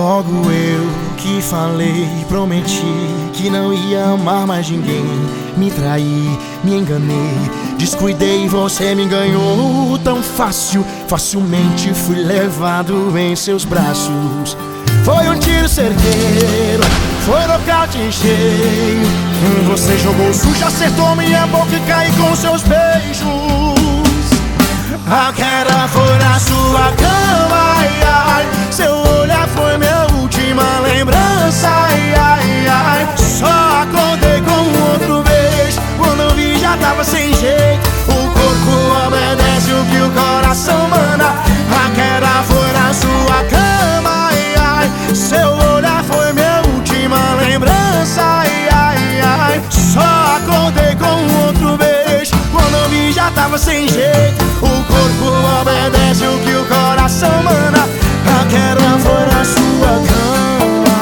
Logo eu que falei, prometi que não ia amar mais ninguém. Me traí, me enganei, descuidei, você me enganou tão fácil. Facilmente fui levado em seus braços. Foi um tiro certeiro, foi nocaute em cheio. Você jogou sujo, acertou minha boca e caí com seus beijos. A queda foi na sua cama, ai, ai. Seu olhar foi minha última lembrança, ai, ai, ai. Só acordei com outro beijo, quando eu vi já tava sem jeito. O corpo obedece o que o coração manda. A queda foi na sua cama, ai, ai. Seu olhar foi minha última lembrança, ai, ai, ai. Só acordei com outro beijo, quando eu vi já tava sem jeito. O corpo obedece o que o coração manda. A queda foi na sua cama.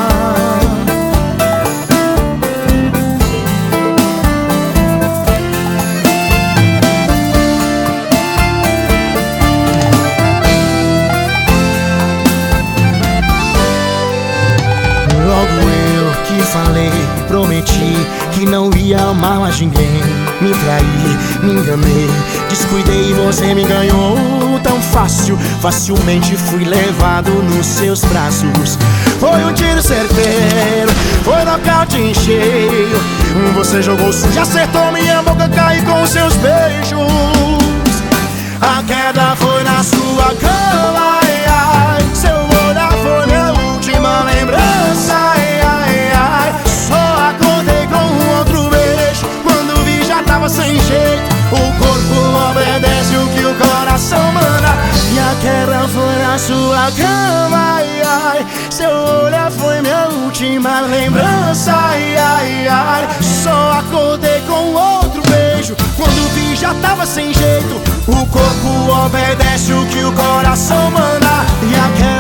Logo eu que falei, prometi que não ia amar mais ninguém. Me traí, me enganei, descuidei, você me ganhou tão fácil. Facilmente fui levado nos seus braços. Foi um tiro certeiro, foi nocaute em cheio. Você jogou sujo, acertou minha boca, caí com seus beijos. A queda foi na sua cama, ai, ai. Seu olhar foi minha última lembrança, ai, ai, ai. Só acordei com outro beijo, quando vi já tava sem jeito. O corpo obedece o que o coração manda. E a queda foi na sua cama, ai, ai. Seu olhar foi minha última lembrança, ai, ai, ai. Só acordei com outro beijo, quando vi já tava sem jeito. O corpo obedece o que o coração manda. E a queda